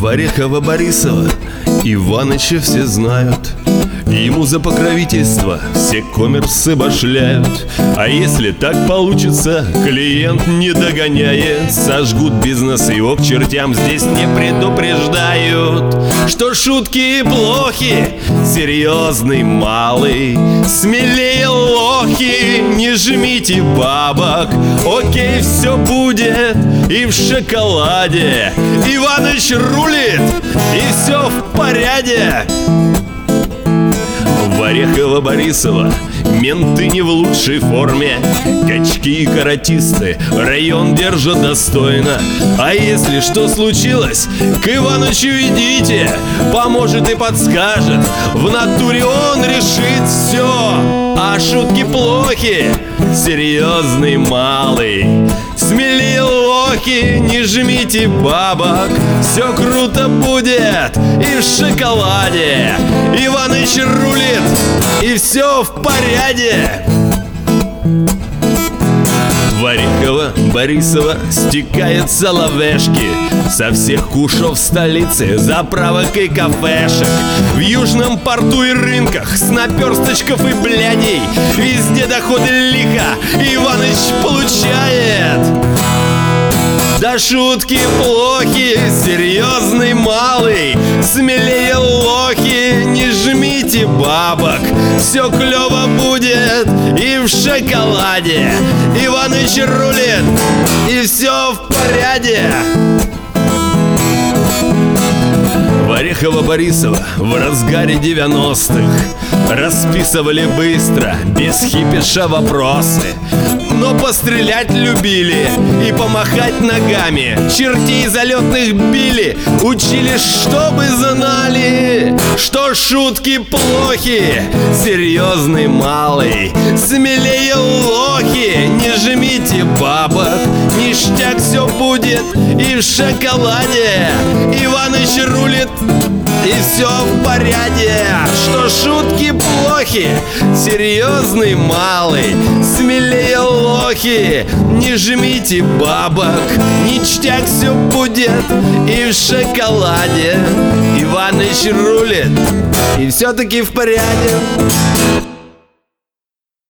Орехово-Борисова Иваныча все знают. Ему за покровительство все коммерсы башляют. А если так получится, клиент не догоняет, сожгут бизнес, его к чертям здесь не предупреждают, что шутки плохи, серьезный малый. Смелее лохи, не жмите бабок. Окей, все будет и в шоколаде. Иваныч рулит, и все в порядке. Орехово-Борисова менты не в лучшей форме. Качки и каратисты район держат достойно. А если что случилось, к Иванычу идите, поможет и подскажет. В натуре он решит все. А шутки плохи, серьезный малый. Смелее лохи, не жмите бабок. Все круто будет и в шоколаде. Иваныч рулит, и все в порядке. Орехово-Борисова стекаются лавешки со всех кушов столицы, заправок и кафешек. В южном порту и рынках с наперсточков и блядей везде доходы лихо Иваныч получает. Да шутки плохи, серьезный малый. Смелее лохи, не жмите бабок. Все клево будет и в шоколаде. Иваныч рулит, и все в порядке. Орехово-Борисова в разгаре 90-х расписывали быстро, без хипиша вопросы. Но пострелять любили и помахать ногами. Чертей залетных били, учили, чтобы знали, что шутки плохи, серьезный малый. Смелее лохи, не жмите бабок. Ништяк все будет и в шоколаде. Иваныч рулит, и все в порядке. Что шутки плохи, серьезный малый. Смелее лохи, не жмите бабок. Ништяк все будет и в шоколаде. Иваныч рулит, и все-таки в порядке.